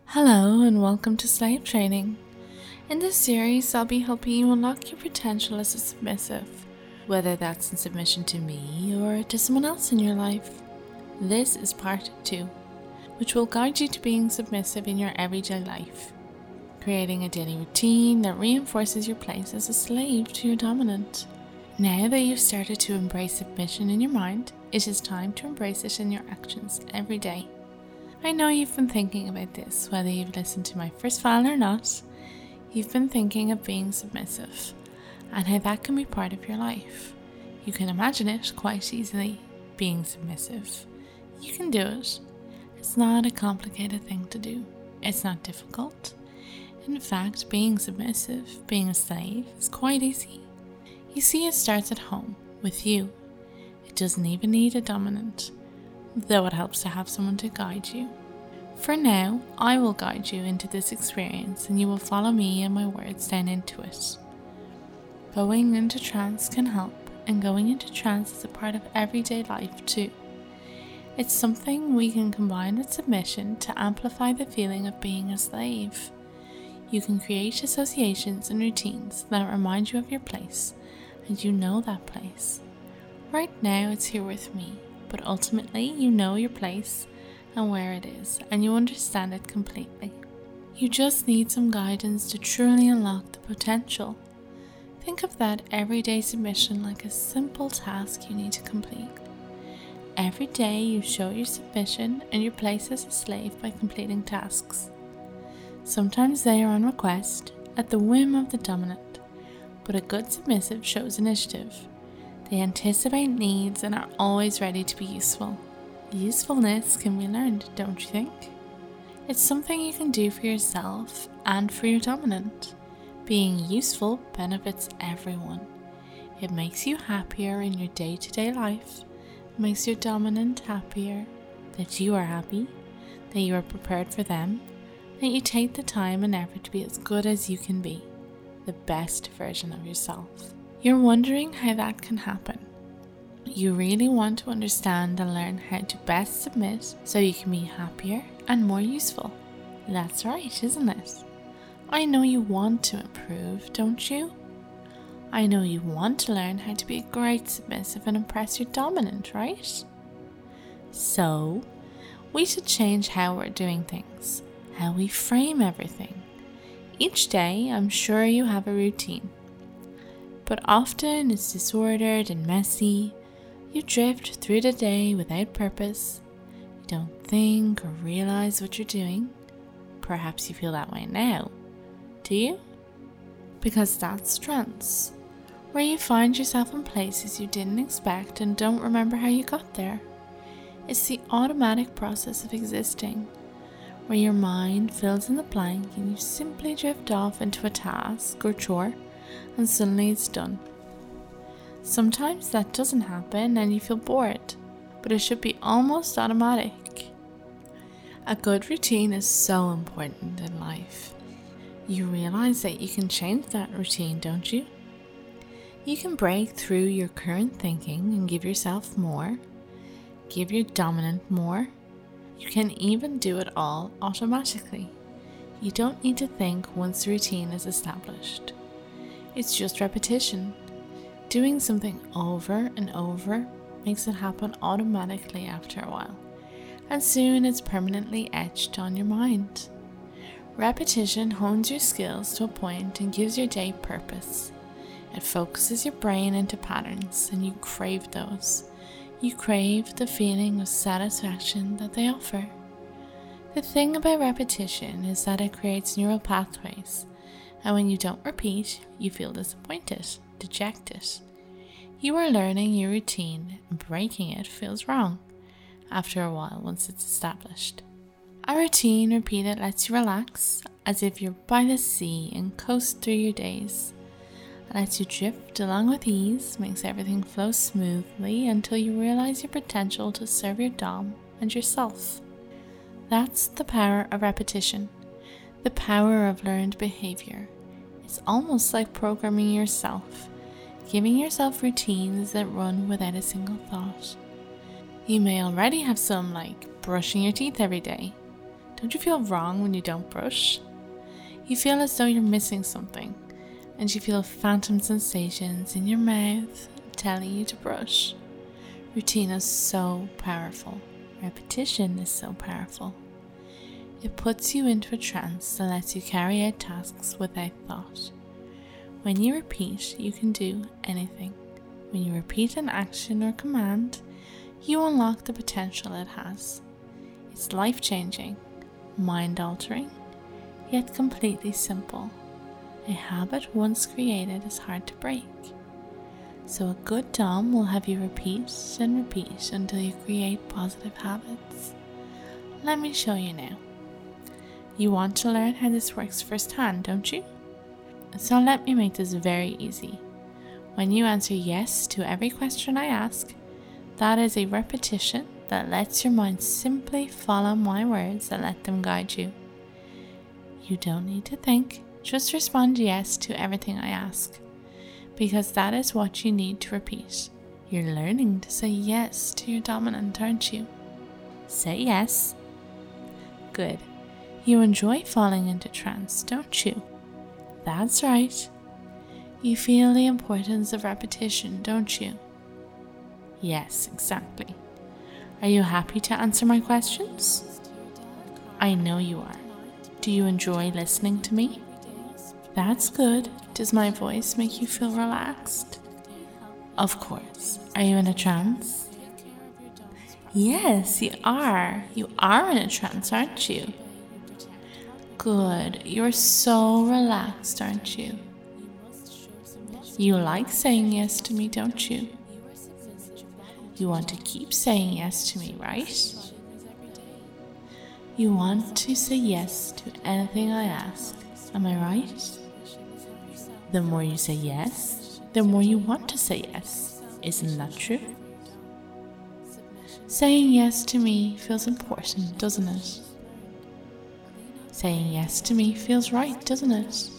Hello and welcome to Slave Training. In this series, I'll be helping you unlock your potential as a submissive, whether that's in submission to me or to someone else in your life. This is part 2, which will guide you to being submissive in your everyday life, creating a daily routine that reinforces your place as a slave to your dominant. Now that you've started to embrace submission in your mind, it is time to embrace it in your actions every day. I know you've been thinking about this, whether you've listened to my first file or not. You've been thinking of being submissive and how that can be part of your life. You can imagine it quite easily, being submissive. You can do it. It's not a complicated thing to do. It's not difficult. In fact, being submissive, being a slave, is quite easy. You see, it starts at home, with you. It doesn't even need a dominant, though it helps to have someone to guide you. For now, I will guide you into this experience and you will follow me and my words down into it. Going into trance can help, and going into trance is a part of everyday life too. It's something we can combine with submission to amplify the feeling of being a slave. You can create associations and routines that remind you of your place, and you know that place. Right now it's here with me, but ultimately you know your place and where it is, and you understand it completely. You just need some guidance to truly unlock the potential. Think of that everyday submission like a simple task you need to complete. Every day you show your submission and your place as a slave by completing tasks. Sometimes they are on request, at the whim of the dominant, but a good submissive shows initiative. They anticipate needs and are always ready to be useful. Usefulness can be learned, don't you think? It's something you can do for yourself and for your dominant. Being useful benefits everyone. It makes you happier in your day-to-day life. It makes your dominant happier, that you are happy, that you are prepared for them, that you take the time and effort to be as good as you can be, the best version of yourself. You're wondering how that can happen. You really want to understand and learn how to best submit so you can be happier and more useful. That's right, isn't it? I know you want to improve, don't you? I know you want to learn how to be a great submissive and impress your dominant, right? So, we should change how we're doing things, how we frame everything. Each day, I'm sure you have a routine, but often it's disordered and messy. You drift through the day without purpose. You don't think or realize what you're doing. Perhaps you feel that way now. Do you? Because that's trance, where you find yourself in places you didn't expect and don't remember how you got there. It's the automatic process of existing, where your mind fills in the blank and you simply drift off into a task or chore and suddenly it's done. Sometimes that doesn't happen and you feel bored, but it should be almost automatic. A good routine is so important in life. You realize that you can change that routine, don't you? You can break through your current thinking and give yourself more, give your dominant more. You can even do it all automatically. You don't need to think once the routine is established. It's just repetition. Doing something over and over makes it happen automatically after a while, and soon it's permanently etched on your mind. Repetition hones your skills to a point and gives your day purpose. It focuses your brain into patterns, and you crave those. You crave the feeling of satisfaction that they offer. The thing about repetition is that it creates neural pathways, and when you don't repeat, you feel disappointed, dejected. You are learning your routine, and breaking it feels wrong after a while once it's established. A routine repeated lets you relax, as if you're by the sea and coast through your days. It lets you drift along with ease, makes everything flow smoothly until you realize your potential to serve your dom and yourself. That's the power of repetition, the power of learned behavior. It's almost like programming yourself, giving yourself routines that run without a single thought. You may already have some, like brushing your teeth every day. Don't you feel wrong when you don't brush? You feel as though you're missing something, and you feel phantom sensations in your mouth telling you to brush. Routine is so powerful. Repetition is so powerful. It puts you into a trance that lets you carry out tasks without thought. When you repeat, you can do anything. When you repeat an action or command, you unlock the potential it has. It's life-changing, mind-altering, yet completely simple. A habit once created is hard to break. So a good Dom will have you repeat and repeat until you create positive habits. Let me show you now. You want to learn how this works firsthand, don't you? So let me make this very easy. When you answer yes to every question I ask, that is a repetition that lets your mind simply follow my words and let them guide you. You don't need to think, just respond yes to everything I ask, because that is what you need to repeat. You're learning to say yes to your dominant, aren't you? Say yes. Good. You enjoy falling into trance, don't you? That's right. You feel the importance of repetition, don't you? Yes, exactly. Are you happy to answer my questions? I know you are. Do you enjoy listening to me? That's good. Does my voice make you feel relaxed? Of course. Are you in a trance? Yes, you are. You are in a trance, aren't you? Good. You're so relaxed, aren't you? You like saying yes to me, don't you? You want to keep saying yes to me, right? You want to say yes to anything I ask, am I right? The more you say yes, the more you want to say yes. Isn't that true? Saying yes to me feels important, doesn't it? Saying yes to me feels right, doesn't it?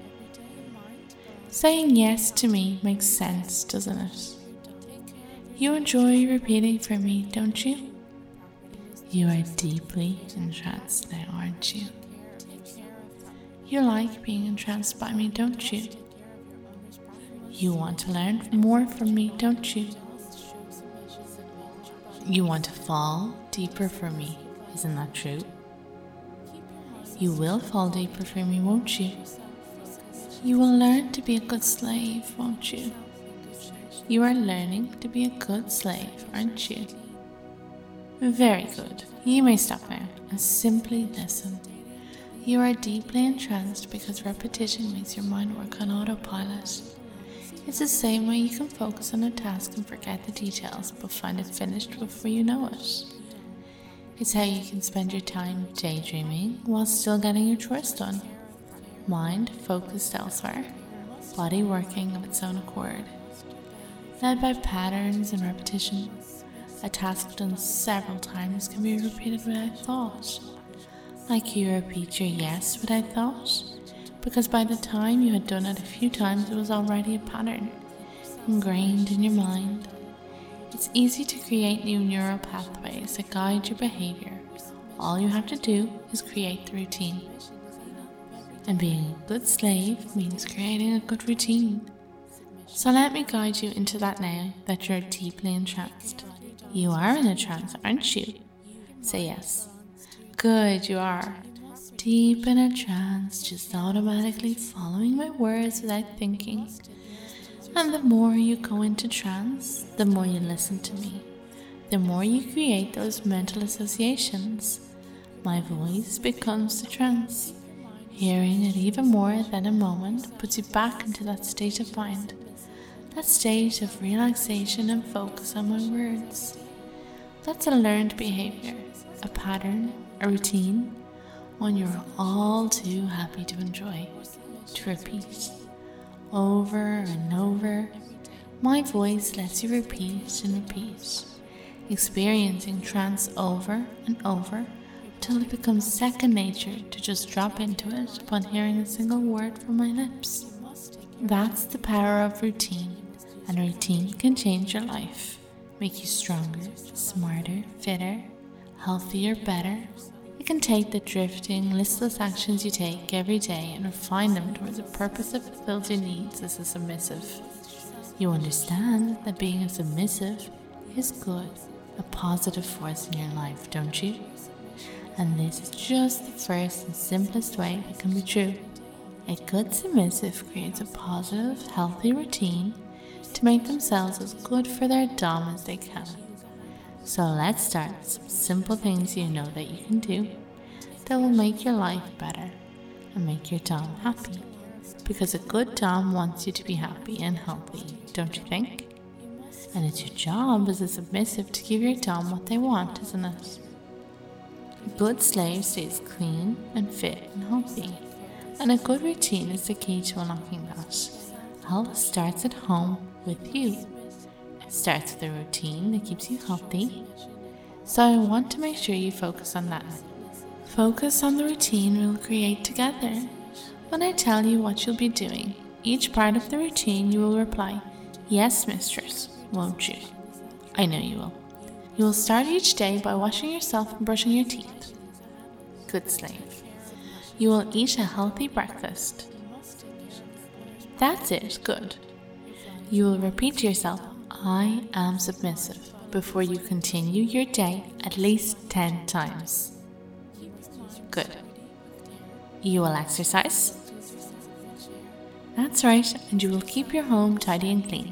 Saying yes to me makes sense, doesn't it? You enjoy repeating for me, don't you? You are deeply entranced now, aren't you? You like being entranced by me, don't you? You want to learn more from me, don't you? You want to fall deeper for me, isn't that true? You will fall deeper for me, won't you? You will learn to be a good slave, won't you? You are learning to be a good slave, aren't you? Very good. You may stop now and simply listen. You are deeply entranced because repetition makes your mind work on autopilot. It's the same way you can focus on a task and forget the details, but find it finished before you know it. It's how you can spend your time daydreaming while still getting your chores done. Mind focused elsewhere, body working of its own accord. Led by patterns and repetition, a task done several times can be repeated without thought. Like you repeat your yes without thought, because by the time you had done it a few times, it was already a pattern, ingrained in your mind. It's easy to create new neural pathways that guide your behavior. All you have to do is create the routine. And being a good slave means creating a good routine. So let me guide you into that now that you're deeply entranced. You are in a trance, aren't you? Say yes. Good, you are. Deep in a trance, just automatically following my words without thinking. And the more you go into trance, the more you listen to me. The more you create those mental associations. My voice becomes the trance. Hearing it even more than a moment puts you back into that state of mind. That state of relaxation and focus on my words. That's a learned behavior, a pattern, a routine, one you're all too happy to enjoy, to repeat. Over and over, my voice lets you repeat and repeat, experiencing trance over and over until it becomes second nature to just drop into it upon hearing a single word from my lips. That's the power of routine. And routine can change your life, make you stronger, smarter, fitter, healthier, better. It can take the drifting, listless actions you take every day and refine them towards a purpose that fulfills your needs as a submissive. You understand that being a submissive is good, a positive force in your life, don't you? And this is just the first and simplest way it can be true. A good submissive creates a positive, healthy routine to make themselves as good for their dom as they can. So let's start with some simple things you know that you can do that will make your life better and make your dom happy. Because a good dom wants you to be happy and healthy, don't you think? And it's your job as a submissive to give your dom what they want, isn't it? A good slave stays clean and fit and healthy. And a good routine is the key to unlocking that. Health starts at home with you. It starts with a routine that keeps you healthy. So I want to make sure you focus on that. Focus on the routine we'll create together. When I tell you what you'll be doing, each part of the routine you will reply, "Yes, mistress," won't you? I know you will. You will start each day by washing yourself and brushing your teeth. Good slave. You will eat a healthy breakfast. That's it, good. You will repeat to yourself, "I am submissive," before you continue your day at least 10 times. Good. You will exercise. That's right, and you will keep your home tidy and clean.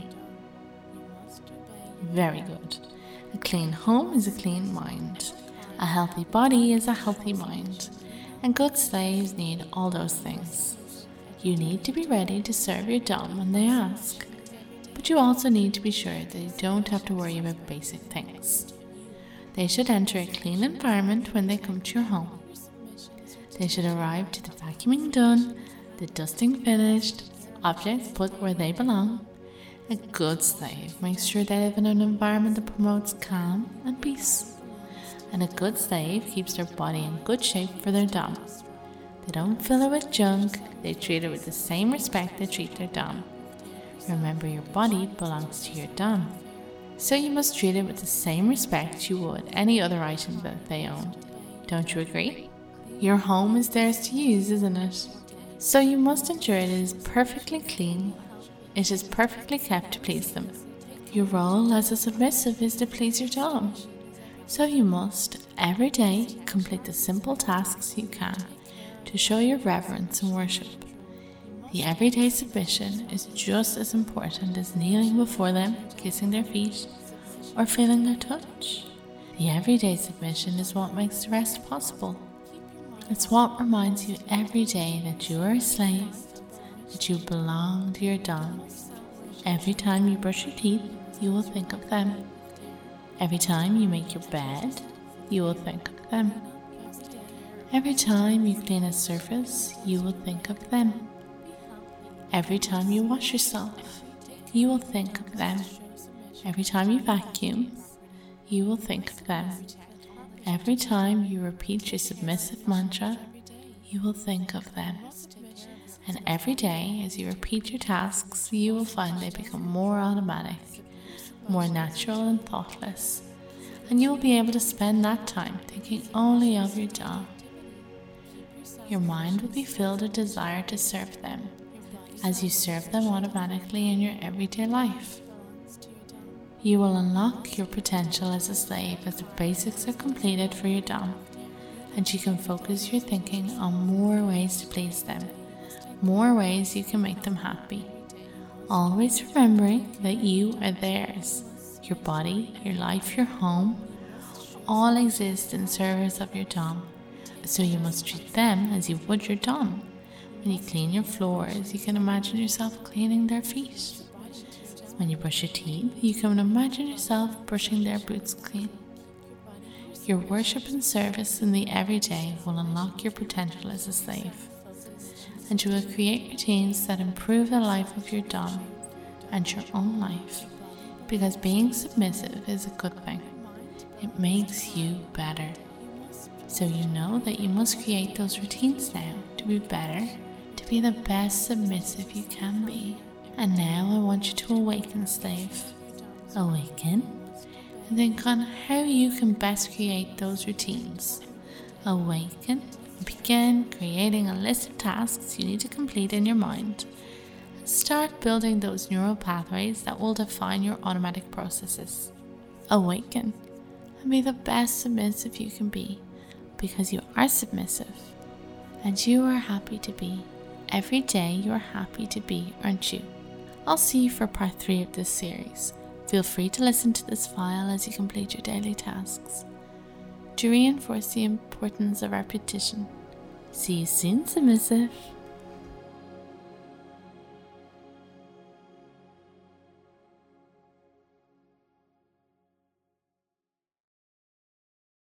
Very good. A clean home is a clean mind. A healthy body is a healthy mind. And good slaves need all those things. You need to be ready to serve your dom when they ask. But you also need to be sure that they don't have to worry about basic things. They should enter a clean environment when they come to your home. They should arrive to the vacuuming done, the dusting finished, objects put where they belong. A good slave makes sure they live in an environment that promotes calm and peace. And a good slave keeps their body in good shape for their dom. They don't fill it with junk, they treat it with the same respect they treat their dom. Remember, your body belongs to your dom, so you must treat it with the same respect you would any other item that they own. Don't you agree? Your home is theirs to use, isn't it? So you must ensure it is perfectly clean. It is perfectly kept to please them. Your role as a submissive is to please your dom. So you must, every day, complete the simple tasks you can to show your reverence and worship. The everyday submission is just as important as kneeling before them, kissing their feet, or feeling their touch. The everyday submission is what makes the rest possible. It's what reminds you every day that you are a slave, that you belong to your dom. Every time you brush your teeth, you will think of them. Every time you make your bed, you will think of them. Every time you clean a surface, you will think of them. Every time you wash yourself, you will think of them. Every time you vacuum, you will think of them. Every time you repeat your submissive mantra, you will think of them. And every day, as you repeat your tasks, you will find they become more automatic, more natural and thoughtless, and you will be able to spend that time thinking only of your dom. Your mind will be filled with desire to serve them, as you serve them automatically in your everyday life. You will unlock your potential as a slave as the basics are completed for your dom, and you can focus your thinking on more ways to please them, more ways you can make them happy. Always remembering that you are theirs. Your body, your life, your home, all exist in service of your dom. So you must treat them as you would your dom. When you clean your floors, you can imagine yourself cleaning their feet. When you brush your teeth, you can imagine yourself brushing their boots clean. Your worship and service in the everyday will unlock your potential as a slave, and you will create routines that improve the life of your dom and your own life, because being submissive is a good thing. It makes you better. So you know that you must create those routines now to be better, to be the best submissive you can be. And now I want you to awaken, slave. Awaken and think on how you can best create those routines Awaken and begin creating a list of tasks you need to complete in your mind. Start building those neural pathways that will define your automatic processes. Awaken and be the best submissive you can be, because you are submissive and you are happy to be. Every day you are happy to be, aren't you? I'll see you for part 3 of this series. Feel free to listen to this file as you complete your daily tasks. To reinforce the importance of repetition. See you soon, submissive.